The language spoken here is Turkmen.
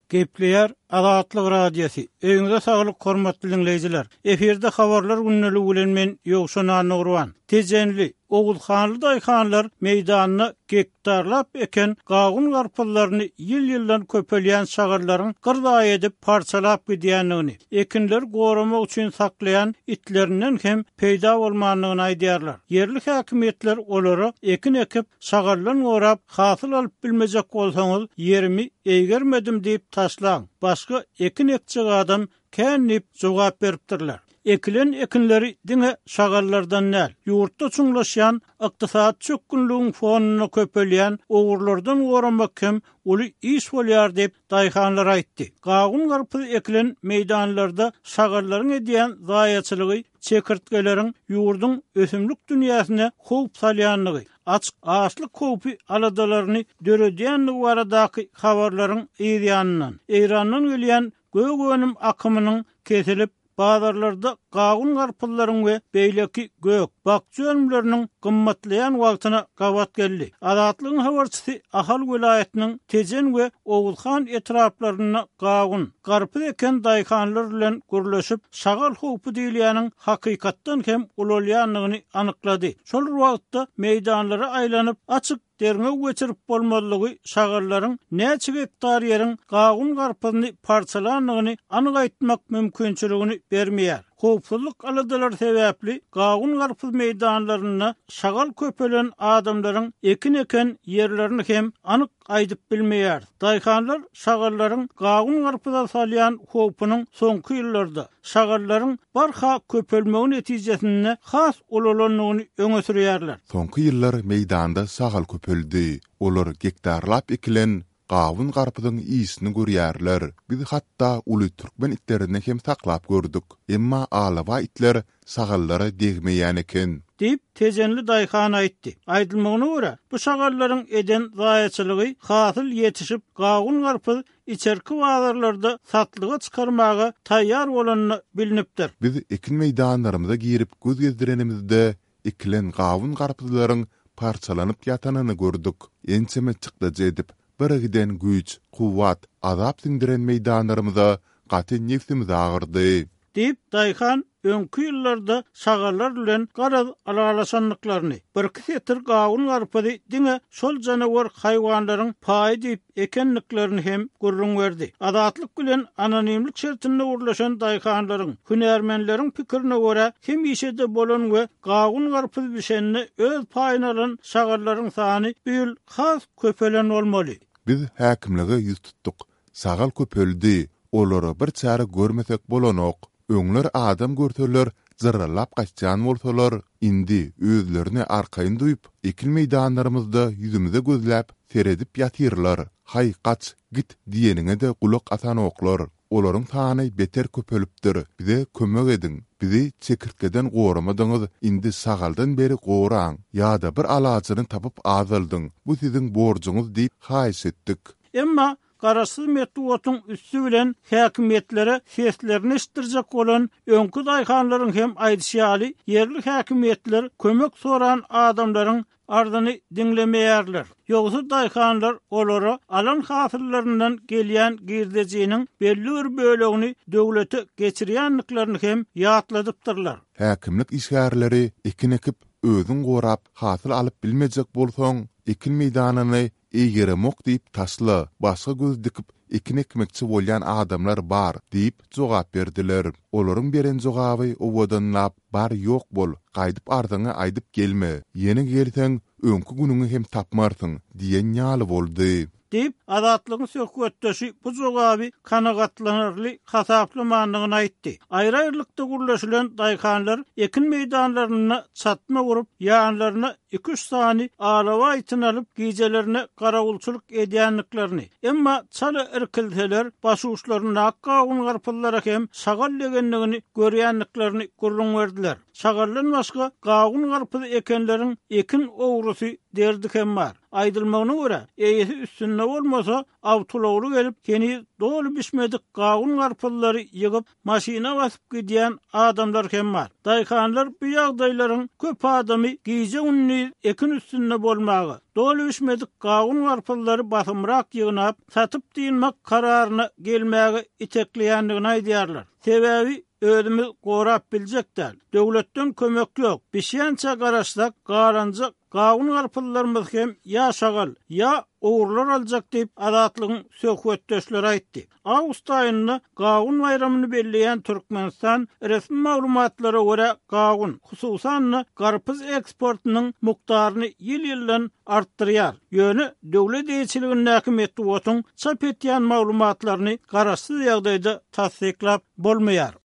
Gepleyer Azatlyk radiosi. Öňüňizde saglyk hormatly dinleýijiler. Eferde habarlar günnäli bilen men Ýogşan Nurwan. Tejenli Oğulxanly daýhanlar meýdanyny gektarlap eken gagun garpyllaryny ýyl-ýyldan köpelýän şagarlaryň gyrdaý edip parçalap gidýänligini, ekinler goramak üçin saklayan itlerinden hem peýda bolmanlygyny aýdýarlar. Yerli häkimetler olary ekin ekip şagarlaryny gorap hasyl alyp bilmejek bolsaňyz yerimi eýgermedim diýip taşlaň. Başga ekin ekçi adam känip jogap beripdirler. Ekilen ekinleri diňe şagarlardan näl? Ýurtda çuňlaşýan ykdysat çökünlüğüň fonuna köpelýän ogurlardan goramak hem uly iş bolýar diýip daýhanlar aýtdy. Gagun garpy ekilen meýdanlarda şagarlaryň edýän zaýaçylygy, çekirtgeleriň ýurdun ösümlik dünýäsine howp salýanlygy, açyk ağaçlyk howpy aladalaryny döredýänligi baradaky habarlaryň Eýrandan gelýän göwgönüm akymynyň kesilip bazarlarda gagun garpyllaryň we beýleki gök, bakçy ölümleriniň gymmatlayan wagtyna gawat geldi. Azatlygyň habarçysy Ahal welaýatynyň Tejen we Oğulxan etraplaryna gagun, garpy eken daýhanlar bilen gürleşip şagal howpy diýilýäniň hakykatdan hem ulalýanlygyny anyklady. Şol wagtda meýdanlara aýlanyp açyk derine geçirip bolmalygy şagarlaryň näçe hektar ýeriň gagun garpyny parçalanlygyny anyk aýtmak mümkinçiligini bermeýär. Howpsuzlyk aladalar sebäpli gagun garpy meýdanlaryna şagal köpelen adamlaryň ekin eken ýerlerini hem anyk aýdyp bilmeýär. Daýhanlar şagarlaryň gagun garpyda salýan howpynyň soňky ýyllarda şagarlaryň barha köpelmegi netijesinde has ulalanlygyny öňe sürýärler. Soňky ýyllar meýdanda sagal köpeldi. Olar gektarlap ekilen gagun garpydyň ýysini görýärler. Biz hatda uly türkmen itlerini hem saklap gördük. Emma alaba itler sagallara degmeýän eken. Deyip Tejenli daýhan aýtdy. Aýdylmagyna görä, bu şagarlaryň eden zaýaçylygy hasyl ýetişip gagun garpy içerki bazarlarda satlyga çykarmaga taýýar bolanyny bilinipdir. Biz ekin meýdanlarymyza girip göz gezdirenimizde ekilen gagun garpylaryň parçalanyp ýatanyny gördük. Ençeme çykdy edip birigiden güýç, kuwwat, azap sindiren meýdanlarymyza gaty nefsimiz agyrdy. Deyip daýhan öňkü ýyllarda şagarlar bilen garaz alalaşanlyklaryny, bir-iki setir gagun garpy diňe şol janawar haýwanlaryň paý diýip ekenliklerini hem gurrun berdi. Azatlyk bilen anonimlik şertinde urlaşan daýhanlaryň, hünärmenleriň pikirine görä hem işede bolan we gagun garpy bişenini öz paýyna alan şagarlaryň sany büýül has köpelen bolmaly. Biz häkimlige ýüz tutdyk. Sagal köpeldi. Olary bir çäre görmesek bolanok. Öňler adam görseler, zırralap gaçjan bolsalar, indi özlerini arkaýyn duýup, ekin meýdanlarymyzda ýüzümize gözläp seredip ýatyrlar. Hay gaç, git diýeniňe de gulak atanoklar. Olaryň sany beter köpelipdir. Bize kömek edin. Bizi çekirtkeden goramadyňyz, indi sagaldan beri goraň. Ýa-da bir alajyny tapyp azaldyň. Bu siziň borjuňyz diýip haýys etdik. Emma Garaşsyz metduatyn üstü bilen häkimetlere seslerini iştirjek bolan öňkü daýhanlaryň hem aýdysýaly yerli häkimetler kömek soran adamlaryň ardyny dinlemeýärler. Ýogsa daýhanlar olary alan hasyllaryndan gelýän girdejiniň belli bir bölegini döwlete geçirýänliklerini hem ýatladypdyrlar. Häkimlik işgärleri ekin ekip özüň gorap hasyl alyp bilmejek bolsaň, ekin meýdanyny eýgeremok diýip taşla, başga göz dikip ekin ekmekçi bolýan adamlar bar diýip jogap berdiler. Olaryň beren jogaby owadanlap bar ýok bol, gaýdyp ardyňa aýdyp gelme. Ýene gelseň öňkü günüňi hem tapmarsyň diýen ýaly boldy. Deyip azatlygyň söhbetdeşi bu jogaby kanagatlanarly hasaplamagyny aýtdy. Aýry-aýrylykda gürleşilen daýhanlar ekin meýdanlaryna çatma gurup ýanlaryna 2-3 sany alaba ýetini alyp gijelerine garawulçylyk edýänliklerini, emma çala irkilseler başuçlaryna gagun garpyllara hem şagal legenligini görýänliklerini gurrun berdiler. Şagarlan başga gagun garpy ekenleriň ekin ogrusy derdik hem bar. Aýdylmagyna görä, eýesi üstünde bolmasa awtulawly gelip keni dolu bişmedik gawun garpyllary ýygyp maşina basyp gidýän adamlar hem bar. Daýkanlar bu ýagdaýlaryň köp adamy giýje ünni ekin üstünde bolmagy, dolu bişmedik gawun garpyllary basymrak ýygnap satyp diýilmek kararyna gelmäge itekleýändigini aýdýarlar. Sebäbi özümüz gorap biljekler. Döwletden kömek ýok. Bişýänçe garaşsak, garanjak gawun garpyllarymyz hem ýa şagal, ýa oğurlar aljak diýip adatlygyň söhbetdeşleri aýtdy. Awgust aýynda gawun bayramyny belleýän Türkmenistan resmi maglumatlara görä gawun, hususan garpyz eksportynyň mukdaryny ýyl-ýyldan artdyrýar. Ýöne döwlet eýçiliginiň häkimetli wotun çap etýän maglumatlaryny garaşsyz ýagdaýda tasdiklap bolmaýar.